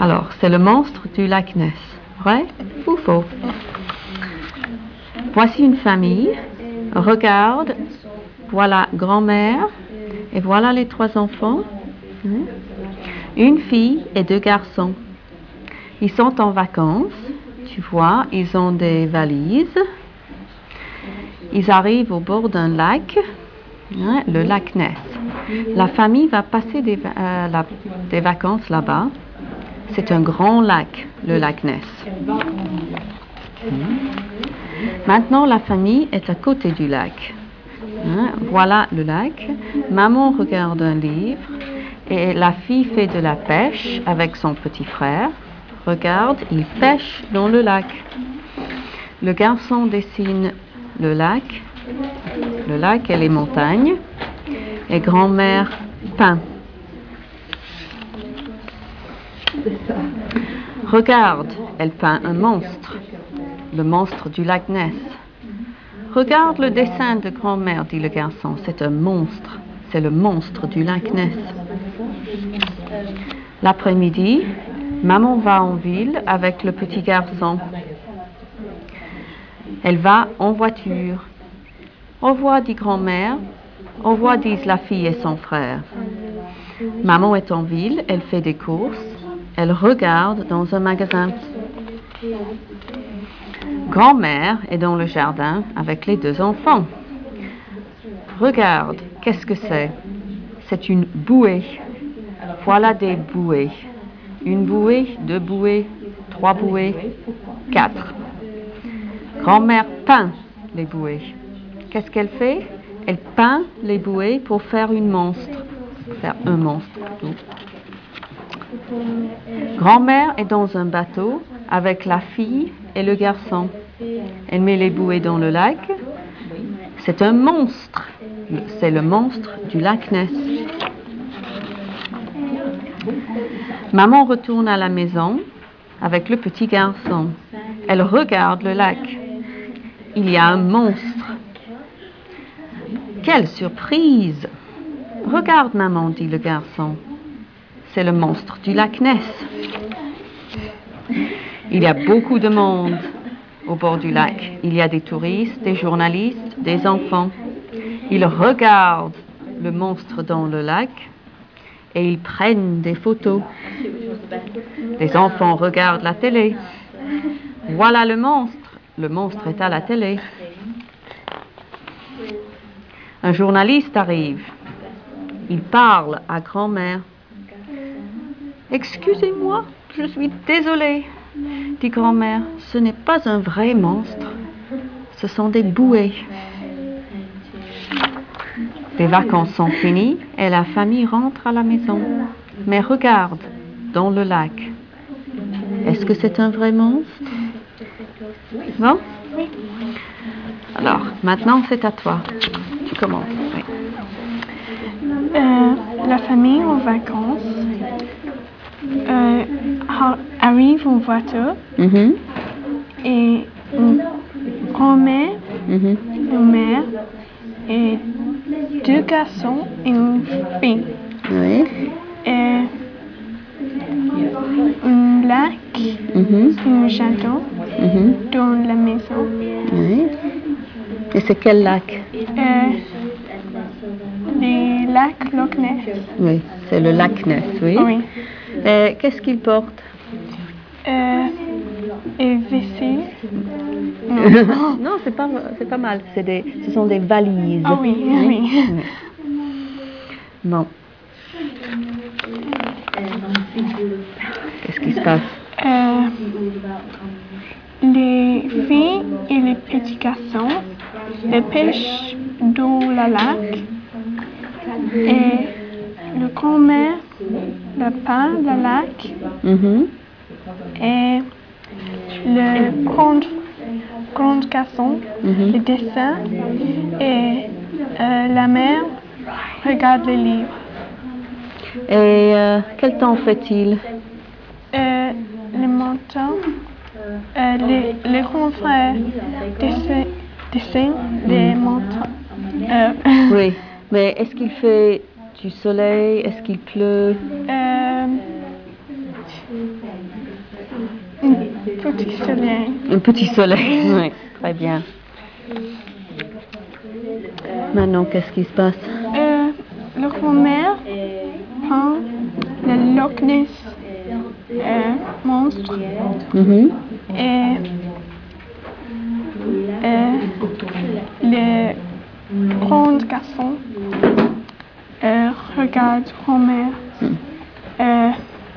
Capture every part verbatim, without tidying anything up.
Alors, c'est le monstre du lac Ness. Vrai ou faux? Voici une famille. Regarde, voilà grand-mère et voilà les trois enfants. Une fille et deux garçons. Ils sont en vacances. Tu vois, ils ont des valises. Ils arrivent au bord d'un lac, hein, le lac Ness. La famille va passer des, euh, la, des vacances là-bas. C'est un grand lac, le lac Ness. Maintenant, la famille est à côté du lac. Hein, voilà le lac. Maman regarde un livre et la fille fait de la pêche avec son petit frère. Regarde, il pêche dans le lac. Le garçon dessine le lac, le lac et les montagnes, et grand-mère peint. Regarde, elle peint un monstre, le monstre du lac Ness. Regarde le dessin de grand-mère, dit le garçon, c'est un monstre, c'est le monstre du lac Ness. L'après-midi, maman va en ville avec le petit garçon. Elle va en voiture. Au revoir, dit grand-mère. Au revoir, disent la fille et son frère. Maman est en ville, elle fait des courses. Elle regarde dans un magasin. Grand-mère est dans le jardin avec les deux enfants. Regarde, qu'est-ce que c'est? C'est une bouée. Voilà des bouées. Une bouée, deux bouées, trois bouées, quatre. Grand-mère peint les bouées. Qu'est-ce qu'elle fait? Elle peint les bouées pour faire une monstre. Faire un monstre plutôt. Grand-mère est dans un bateau avec la fille et le garçon. Elle met les bouées dans le lac. C'est un monstre. C'est le monstre du lac Ness. Maman retourne à la maison avec le petit garçon. Elle regarde le lac. Il y a un monstre. Quelle surprise! Regarde, maman, dit le garçon. C'est le monstre du lac Ness. Il y a beaucoup de monde au bord du lac. Il y a des touristes, des journalistes, des enfants. Ils regardent le monstre dans le lac et ils prennent des photos. Les enfants regardent la télé. Voilà le monstre. Le monstre est à la télé. Un journaliste arrive. Il parle à grand-mère. Excusez-moi, je suis désolée, dit grand-mère. Ce n'est pas un vrai monstre. Ce sont des bouées. Les vacances sont finies et la famille rentre à la maison. Mais regarde, dans le lac. Est-ce que c'est un vrai monstre? Non? Oui. Alors, maintenant c'est à toi. Tu commences. Oui. Euh, la famille en vacances euh, arrive en voiture Mm-hmm. et une grand-mère, Mm-hmm. une mère et deux garçons et une fille. Oui. Et un lac, Mm-hmm. un jardin Mm-hmm. dans la maison. Oui. Et c'est quel lac? Euh, les lacs Loch Ness. Oui, c'est le lac Ness, oui. Oui. Et qu'est-ce qu'il porte? Euh, et vaisselle. Non, non c'est pas, c'est pas mal. C'est des, ce sont des valises. Ah oui, oui. oui. Oui. Bon. Qu'est-ce qui se passe? Euh, les filles et les petits garçons les pêchent dans le lac et le grand-mère le peint le lac Mm-hmm. et le grand, grand garçon Mm-hmm. le dessin et euh, la mère regarde les livres. Et euh, quel temps fait-il? Euh, le matin, euh, les, les grands frères dessinent, dessinent les montagnes. Euh, Oui, mais est-ce qu'il fait du soleil? Est-ce qu'il pleut? euh, Un petit soleil. Un petit soleil, oui, très bien. Maintenant, qu'est-ce qui se passe? Euh, le grand-mère peint le Loch Ness euh, monstre Mhm. et euh, le grand garçon euh, regarde grand-mère euh,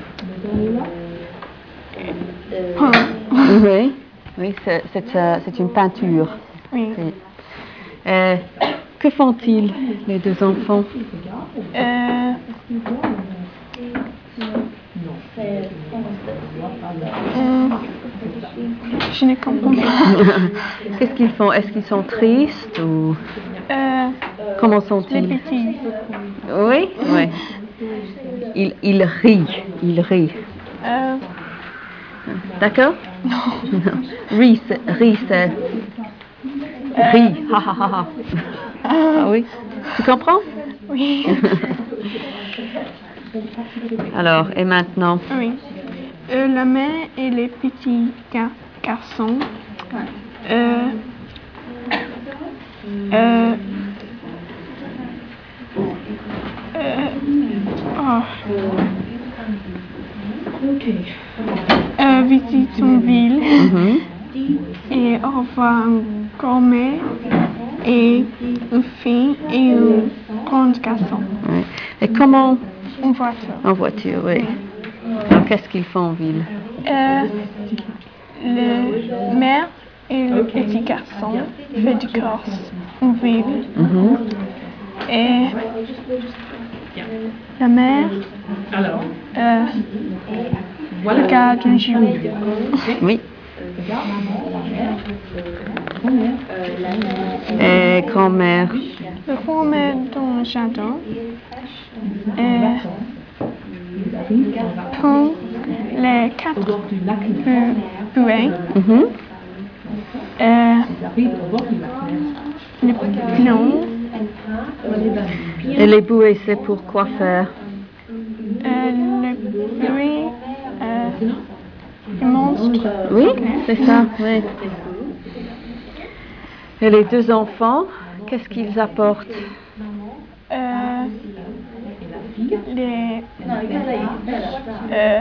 peint. Oui, oui, c'est, c'est, euh, c'est une peinture. Oui. Oui. Euh, que font-ils, les deux enfants? Euh, hum, je ne comprends pas. Qu'est-ce qu'ils font? Est-ce qu'ils sont tristes ou Euh, comment les sont-ils? petits. Oui, oui. Ils, ils rient, ils rient. Euh, D'accord? non. Rire, c'est, rire, c'est rire. Ha, ha, ha, ha. Ah oui? Tu comprends? Oui. Alors, et maintenant? Oui. Euh, la mère et les petits gar- garçons euh, euh, euh, oh, euh, visitent une ville Mhm. et on voit un grand-mère et une fille et un grand garçon. Ouais. Et comment? En voiture. En voiture, oui. Alors, qu'est-ce qu'ils font en ville? Euh, le mère et le petit garçon fait du course en ville. Mhm. Et la mère euh, regarde un jeu. Oui. Et grand-mère? Le grand-mère dans le jardin euh, peint les quatre bu- buées. Mhm. Euh, le plomb, Et les bouées, c'est pour quoi faire? euh, le buée, euh, le monstre. Oui, c'est ça, oui. Et les deux enfants, qu'est-ce qu'ils apportent? Euh, les, euh,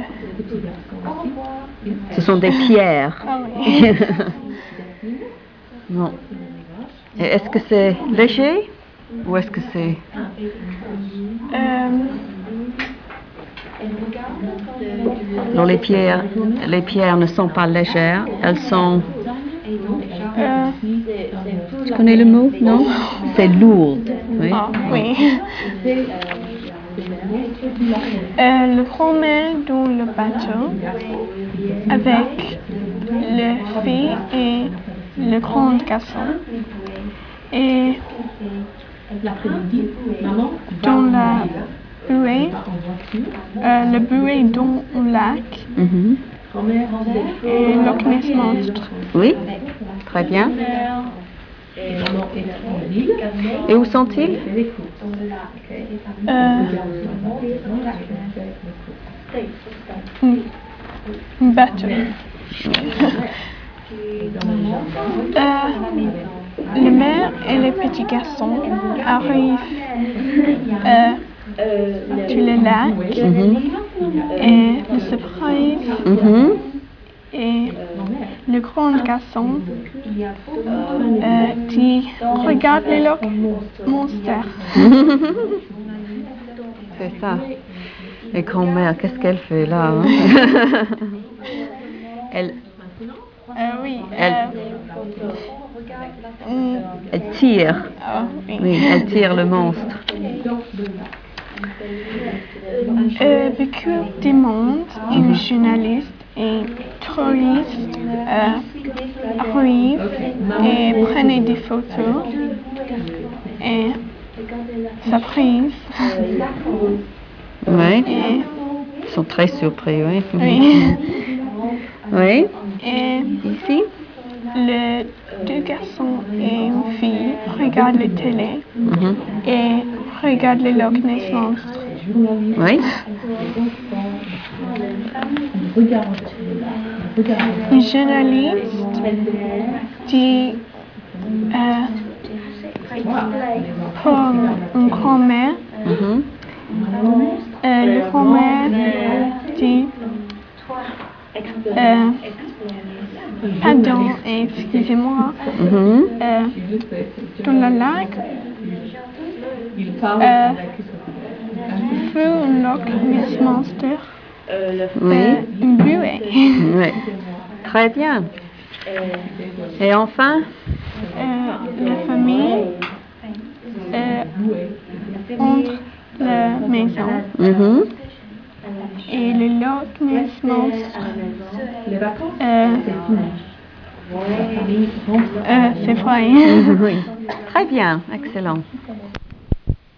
Ce sont des pierres. ah oui. Non. Et est-ce que c'est léger ou est-ce que c'est... Euh, Non, les pierres, les pierres ne sont pas légères, elles sont... euh, Tu connais le mot? Non? C'est lourde. Oui. ah oui. Euh, le grand-mère dans le bateau avec le fille et le grand garçon. Et dans la buée, euh, le buée dans un lac Mhm. et Loch Ness monstre. Oui, très bien. Et où sont-ils? Euh, un, un bateau. Euh, le mère et les petits garçons arrivent euh, sur le lac Mhm. et le surprise Mhm. et le grand garçon euh, dit regarde les Loch monstres. C'est ça. Et grand-mère, qu'est-ce qu'elle fait là, hein? Elle, Euh, oui. Elle- Euh, mm, elle tire. ah, oui. Oui, elle tire le monstre. Euh, beaucoup de monde, une journaliste et touristes euh, arrivent et prennent des photos et surprise. Oui, Et, ils sont très surpris, oui. oui. Oui, Et ici? les deux garçons et une fille regardent la télé Mhm. et regardent les Loch Ness monstres. Oui. Un journaliste dit euh, pour une grand-mère. Mhm. Euh, le grand-mère dit euh, pardon, excusez-moi. Mhm. Euh, dans le lac, euh, fut un Loch Ness Monster, Oui. euh, une buée. Oui. Très bien. Et enfin? Euh, la famille euh, entre la maison Mhm. et le Loch Ness Monster. Euh, euh, c'est vrai. Oui. Très bien. Excellent.